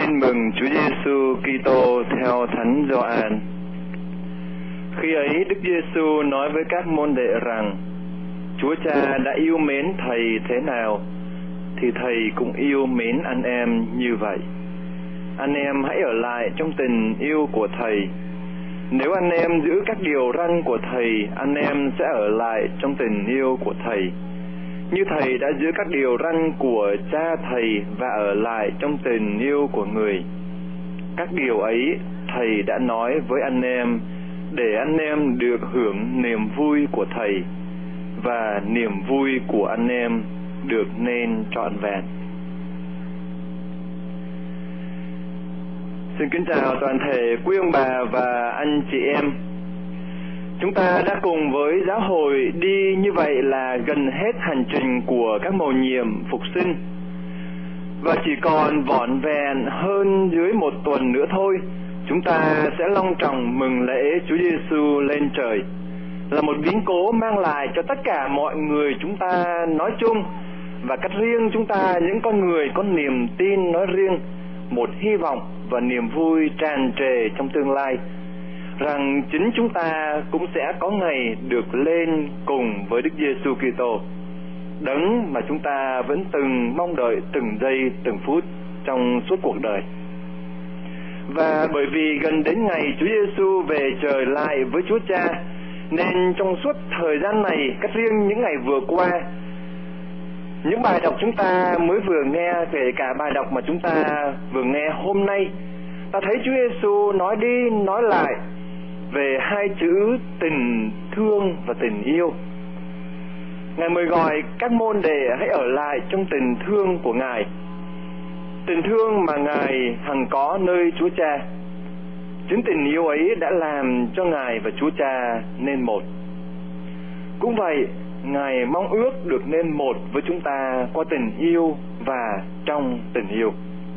Tin mừng Chúa Giêsu Kitô theo Thánh Gioan. Khi ấy Đức Giêsu nói với các môn đệ rằng: Chúa Cha đã yêu mến thầy thế nào thì thầy cũng yêu mến anh em như vậy. Anh em hãy ở lại trong tình yêu của thầy. Nếu anh em giữ các điều răn của thầy, anh em sẽ ở lại trong tình yêu của thầy, như thầy đã giữ các điều răn của cha thầy và ở lại trong tình yêu của người. Các điều ấy thầy đã nói với anh em, để anh em được hưởng niềm vui của thầy, và niềm vui của anh em được nên trọn vẹn. Xin kính chào toàn thể quý ông bà và anh chị em. Chúng ta đã cùng với giáo hội đi như vậy là gần hết hành trình của các mầu nhiệm phục sinh, và chỉ còn vỏn vẹn hơn dưới một tuần nữa thôi, chúng ta sẽ long trọng mừng lễ Chúa Giêsu lên trời, là một biến cố mang lại cho tất cả mọi người chúng ta nói chung, và cách riêng chúng ta, những con người có niềm tin nói riêng, một hy vọng và niềm vui tràn trề trong tương lai, rằng chính chúng ta cũng sẽ có ngày được lên cùng với Đức Giêsu Kitô, đấng mà chúng ta vẫn từng mong đợi từng giây từng phút trong suốt cuộc đời. Và bởi vì gần đến ngày Chúa Giêsu về trời lại với Chúa Cha, nên trong suốt thời gian này, cách riêng những ngày vừa qua, những bài đọc chúng ta mới vừa nghe, kể cả bài đọc mà chúng ta vừa nghe hôm nay, ta thấy Chúa Giêsu nói đi nói lại về hai chữ tình thương và tình yêu. Ngài mời gọi các môn đệ hãy ở lại trong tình thương của Ngài, tình thương mà Ngài hằng có nơi Chúa Cha. Chính tình yêu ấy đã làm cho Ngài và Chúa Cha nên một. Cũng vậy, Ngài mong ước được nên một với chúng ta qua tình yêu và trong tình yêu.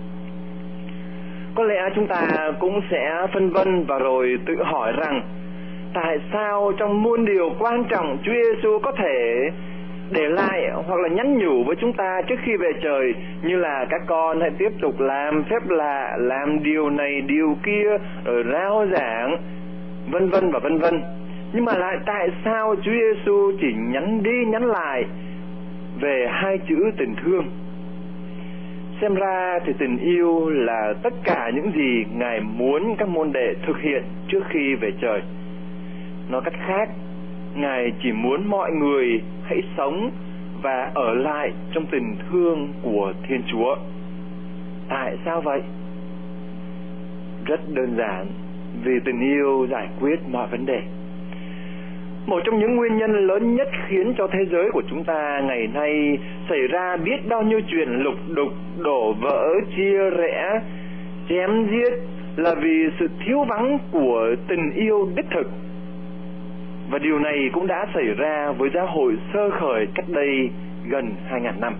Có lẽ chúng ta cũng sẽ phân vân và rồi tự hỏi rằng tại sao trong muôn điều quan trọng Chúa Giêsu có thể để lại hoặc là nhắn nhủ với chúng ta trước khi về trời, như là các con hãy tiếp tục làm phép lạ, làm điều này điều kia, rồi rao giảng, vân vân và vân vân. Nhưng mà lại tại sao Chúa Giêsu chỉ nhắn đi nhắn lại về hai chữ tình thương? Xem ra thì tình yêu là tất cả những gì Ngài muốn các môn đệ thực hiện trước khi về trời. Nói cách khác, Ngài chỉ muốn mọi người hãy sống và ở lại trong tình thương của Thiên Chúa. Tại sao vậy? Rất đơn giản, vì tình yêu giải quyết mọi vấn đề. Một trong những nguyên nhân lớn nhất khiến cho thế giới của chúng ta ngày nay xảy ra biết bao nhiêu chuyện lục đục, đổ vỡ, chia rẽ, chém giết là vì sự thiếu vắng của tình yêu đích thực. Và điều này cũng đã xảy ra với giáo hội sơ khởi cách đây gần 2.000 năm.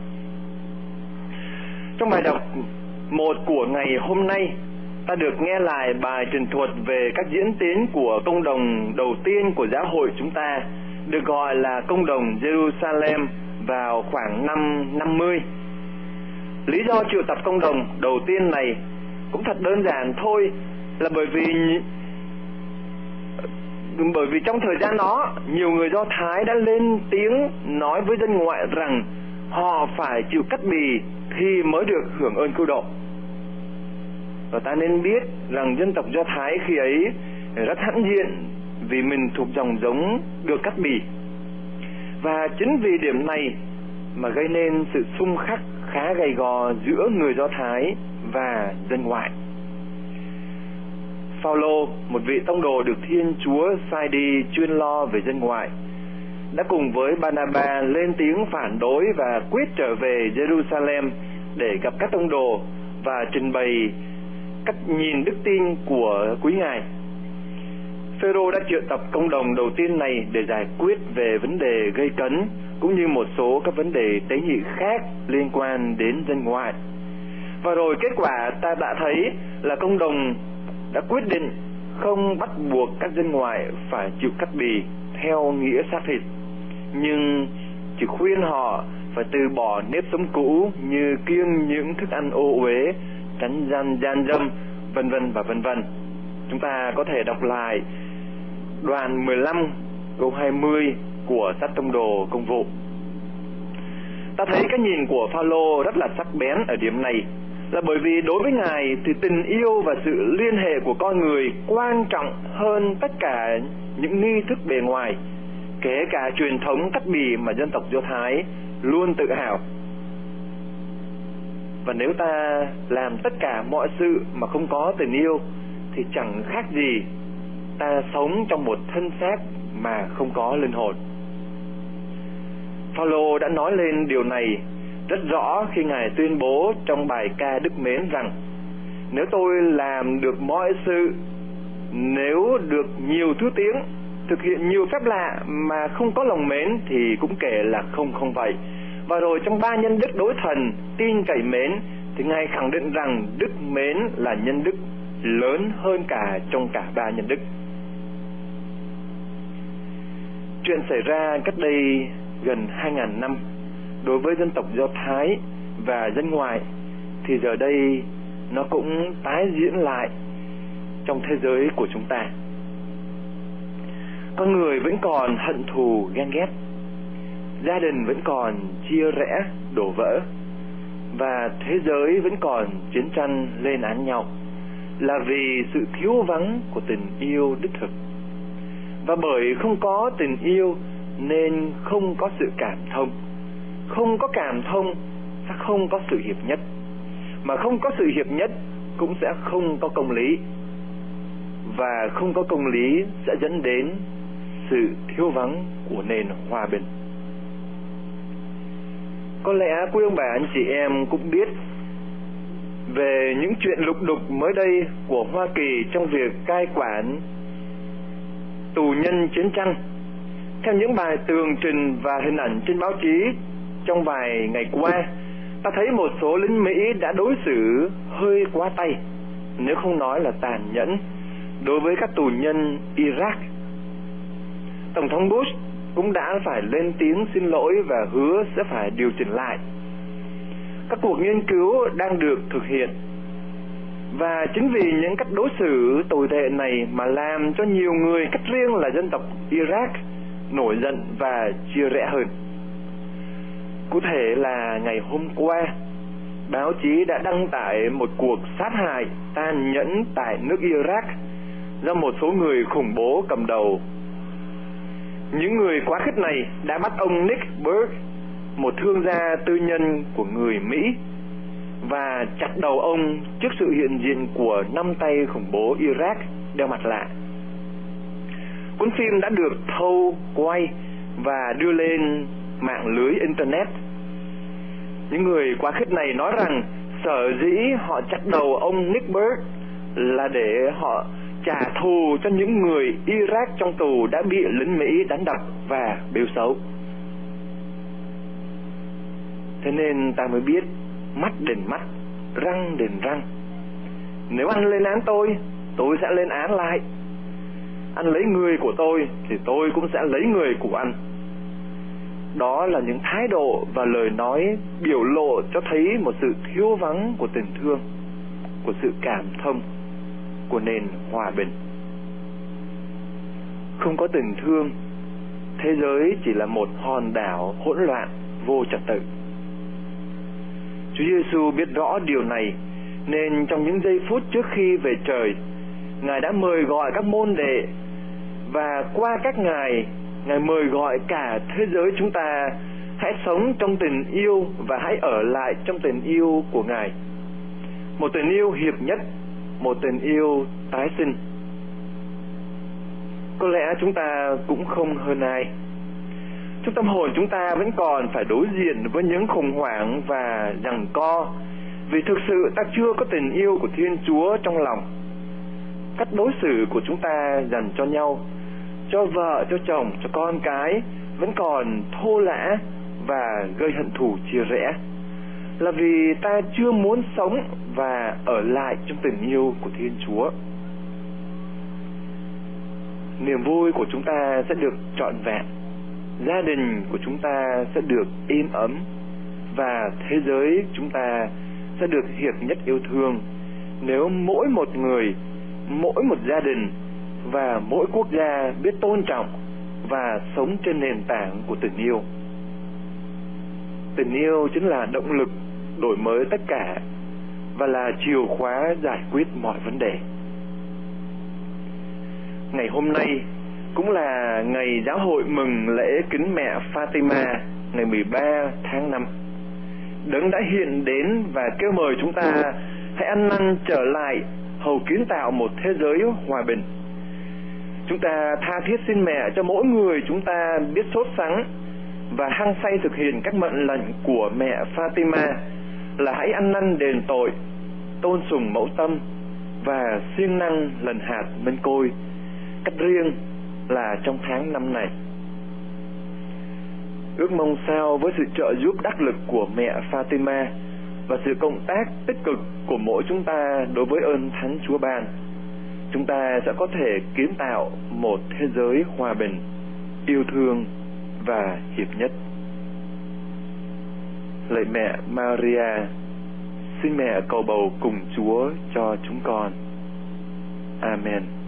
Trong bài đọc 1 của ngày hôm nay, ta được nghe lại bài trình thuật về các diễn tiến của công đồng đầu tiên của giáo hội chúng ta, được gọi là công đồng Jerusalem vào khoảng năm 50. Lý do triệu tập công đồng đầu tiên này cũng thật đơn giản thôi, là bởi vì trong thời gian đó, nhiều người Do Thái đã lên tiếng nói với dân ngoại rằng họ phải chịu cắt bì thì mới được hưởng ơn cứu độ. Và ta nên biết rằng dân tộc Do Thái khi ấy rất hãnh diện vì mình thuộc dòng giống được cắt bì. Và chính vì điểm này mà gây nên sự xung khắc khá gay go giữa người Do Thái và dân ngoại. Phao-lô, một vị tông đồ được Thiên Chúa sai đi chuyên lo về dân ngoại, đã cùng với Barnaba lên tiếng phản đối và quyết trở về Jerusalem để gặp các tông đồ và trình bày cách nhìn đức tin của quý ngài. Phêrô đã triệu tập công đồng đầu tiên này để giải quyết về vấn đề gây cấn, cũng như một số các vấn đề tế nhị khác liên quan đến dân ngoại. Và rồi kết quả ta đã thấy là công đồng đã quyết định không bắt buộc các dân ngoại phải chịu cắt bì theo nghĩa xác thịt, nhưng chỉ khuyên họ phải từ bỏ nếp sống cũ như kiêng những thức ăn ô uế, tránh gian dâm, vân vân và vân vân. Chúng ta có thể đọc lại đoạn 15 câu 20 của sách Tông đồ Công vụ. Ta thấy cái nhìn của Phaolô rất là sắc bén ở điểm này, là bởi vì đối với Ngài thì tình yêu và sự liên hệ của con người quan trọng hơn tất cả những nghi thức bề ngoài, kể cả truyền thống cắt bì mà dân tộc Do Thái luôn tự hào. Và nếu ta làm tất cả mọi sự mà không có tình yêu thì chẳng khác gì ta sống trong một thân xác mà không có linh hồn. Phaolô đã nói lên điều này rất rõ khi Ngài tuyên bố trong bài ca Đức Mến rằng: nếu tôi làm được mọi sự, nếu được nhiều thứ tiếng, thực hiện nhiều phép lạ mà không có lòng mến thì cũng kể là không vậy. Và rồi trong 3 nhân đức đối thần, tin, cậy, mến, thì Ngài khẳng định rằng đức mến là nhân đức lớn hơn cả trong cả 3 nhân đức. Chuyện xảy ra cách đây gần 2.000 năm đối với dân tộc Do Thái và dân ngoại, thì giờ đây nó cũng tái diễn lại trong thế giới của chúng ta. Con người vẫn còn hận thù ghen ghét, gia đình vẫn còn chia rẽ đổ vỡ, và thế giới vẫn còn chiến tranh lên án nhau, là vì sự thiếu vắng của tình yêu đích thực. Và bởi không có tình yêu nên không có sự cảm thông. Không có cảm thông sẽ không có sự hiệp nhất, mà không có sự hiệp nhất cũng sẽ không có công lý, và không có công lý sẽ dẫn đến sự thiếu vắng của nền hòa bình. Có lẽ quý ông bà anh chị em cũng biết về những chuyện lục đục mới đây của Hoa Kỳ trong việc cai quản tù nhân chiến tranh. Theo những bài tường trình và hình ảnh trên báo chí trong vài ngày qua, ta thấy một số lính Mỹ đã đối xử hơi quá tay, nếu không nói là tàn nhẫn, đối với các tù nhân Iraq. Tổng thống Bush cũng đã phải lên tiếng xin lỗi và hứa sẽ phải điều chỉnh lại. Các cuộc nghiên cứu đang được thực hiện, và chính vì những cách đối xử tồi tệ này mà làm cho nhiều người, cách riêng là dân tộc Iraq, nổi giận và chia rẽ hơn. Cụ thể là ngày hôm qua, báo chí đã đăng tải một cuộc sát hại tàn nhẫn tại nước Iraq do một số người khủng bố cầm đầu. Những người quá khích này đã bắt ông Nick Berg, một thương gia tư nhân của người Mỹ, và chặt đầu ông trước sự hiện diện của 5 tay khủng bố Iraq đeo mặt lạ. Cuốn phim đã được thâu, quay và đưa lên mạng lưới Internet. Những người quá khích này nói rằng sở dĩ họ chặt đầu ông Nick Berg là để họ trả thù cho những người Iraq trong tù đã bị lính Mỹ đánh đập và bêu xấu. Thế nên ta mới biết mắt đền mắt, răng đền răng. Nếu anh lên án tôi sẽ lên án lại. Anh lấy người của tôi thì tôi cũng sẽ lấy người của anh. Đó là những thái độ và lời nói biểu lộ cho thấy một sự thiếu vắng của tình thương, của sự cảm thông, của nền hòa bình. Không có tình thương, thế giới chỉ là một hòn đảo hỗn loạn, vô trật tự. Chúa Giêsu biết rõ điều này, nên trong những giây phút trước khi về trời, Ngài đã mời gọi các môn đệ, và qua các Ngài mời gọi cả thế giới chúng ta hãy sống trong tình yêu và hãy ở lại trong tình yêu của Ngài. Một tình yêu hiệp nhất, một tình yêu tái sinh. Có lẽ chúng ta cũng không hơn ai. Trong tâm hồn chúng ta vẫn còn phải đối diện với những khủng hoảng và giằng co, vì thực sự ta chưa có tình yêu của Thiên Chúa trong lòng. Cách đối xử của chúng ta dành cho nhau, cho vợ, cho chồng, cho con cái vẫn còn thô lã và gây hận thù chia rẽ, là vì ta chưa muốn sống và ở lại trong tình yêu của Thiên Chúa. Niềm vui của chúng ta sẽ được trọn vẹn, gia đình của chúng ta sẽ được êm ấm, và thế giới chúng ta sẽ được hiệp nhất yêu thương nếu mỗi một người, mỗi một gia đình và mỗi quốc gia biết tôn trọng và sống trên nền tảng của tình yêu. Tình yêu chính là động lực đổi mới tất cả và là chìa khóa giải quyết mọi vấn đề. Ngày hôm nay cũng là ngày giáo hội mừng lễ kính mẹ Fatima ngày 13 tháng 5. Đấng đã hiện đến và kêu mời chúng ta hãy ăn năn trở lại hầu kiến tạo một thế giới hòa bình. Chúng ta tha thiết xin mẹ cho mỗi người chúng ta biết sốt sắng và hăng say thực hiện các mệnh lệnh của mẹ Fatima là hãy ăn năn đền tội, tôn sùng mẫu tâm và siêng năng lần hạt mân côi, cách riêng là trong tháng năm này. Ước mong sao với sự trợ giúp đắc lực của mẹ Fatima và sự cộng tác tích cực của mỗi chúng ta đối với ơn Thánh Chúa ban, chúng ta sẽ có thể kiến tạo một thế giới hòa bình, yêu thương và hiệp nhất. Lạy mẹ Maria, xin mẹ cầu bầu cùng Chúa cho chúng con. Amen.